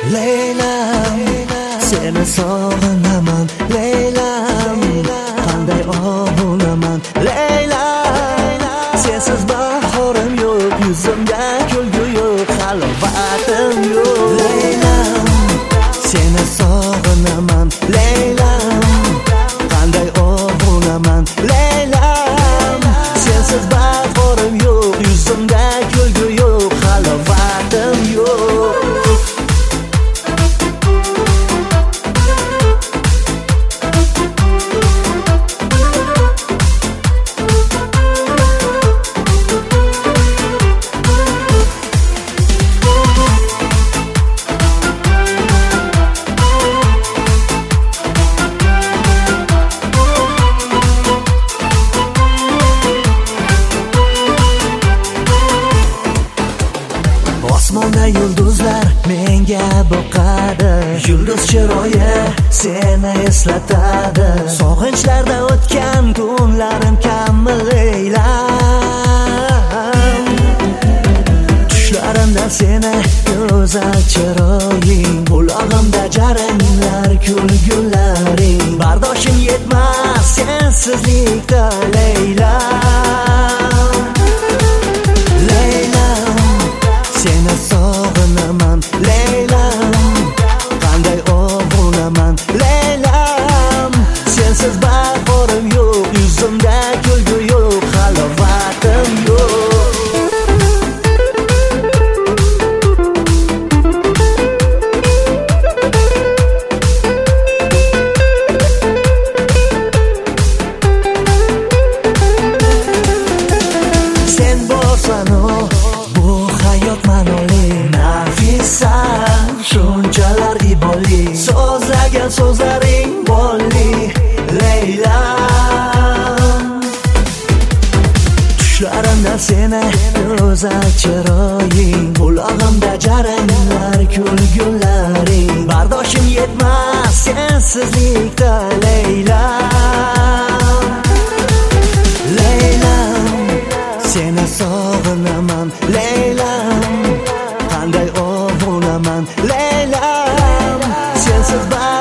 Leylam, seni sog'inaman Leylam, qanday obunaman Leylam, sensiz bahorim yo'q, yuzimda kulgu yo'q, halovatim yo'q Leylam, seni sog'inaman Leylam, qanday obunaman Leylam, sensiz bahorim yo'q, yuzimda kulgu yo'q, halovatim yo'q. Osmonda yulduzlar menga boqadi, yulduz chiroyi seni eslatadi, sog'inchlarda o'tgan kunlarim kammi Leylam, tushlarimda seni go'zal chiroying, qulog'imda jaranglar kulgularing, bardoshim yetmas sensizlikda Leylam, seni sog'inaman Leylam, qanday obunaman Leylam, sensiz bahorim yo'q, yuzimda kulgu yo'q, halovatim yo'q. Sen bo'lsan bu hayot ma'noli, nafisan shunchalar iboli, so'zlagan so'zlaring bolli Leylam, tushlarimda seni go'zal chiroying, qulog'imda jaranglar kulgularing, bardoshim yetmas sensizlikda Leylam, Leylam, seni sog'inaman Leylam, qanday obunaman Leylam, sensiz